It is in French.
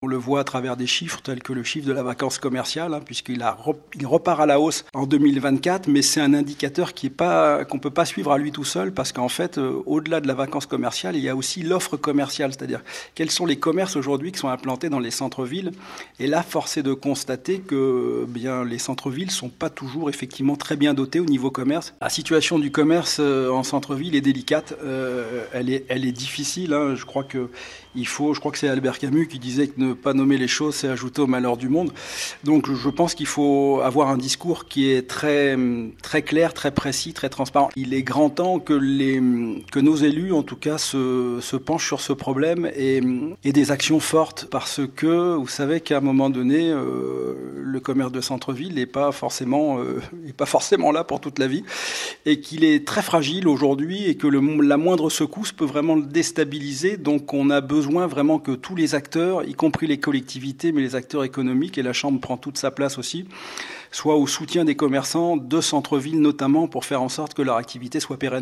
On le voit à travers des chiffres tels que le chiffre de la vacance commerciale, puisqu'il il repart à la hausse en 2024, mais c'est un indicateur qu'on peut pas suivre à lui tout seul, parce qu'en fait, au-delà de la vacance commerciale, il y a aussi l'offre commerciale, c'est-à-dire quels sont les commerces aujourd'hui qui sont implantés dans les centres-villes. Et là, force est de constater que les centres-villes sont pas toujours effectivement très bien dotés au niveau commerce. La situation du commerce en centre-ville est délicate, elle est difficile. Je crois que c'est Albert Camus qui disait que ne pas nommer les choses, c'est ajouter au malheur du monde. Donc je pense qu'il faut avoir un discours qui est très, très clair, très précis, très transparent. Il est grand temps que nos élus, en tout cas, se penchent sur ce problème et des actions fortes, parce que vous savez qu'à un moment donné, le commerce de centre-ville n'est pas forcément là pour toute la vie, et qu'il est très fragile aujourd'hui, et que la moindre secousse peut vraiment le déstabiliser. Donc on a besoin vraiment que tous les acteurs, y compris les collectivités, mais les acteurs économiques, et la Chambre prend toute sa place aussi, soient au soutien des commerçants de centre-ville notamment, pour faire en sorte que leur activité soit pérenne.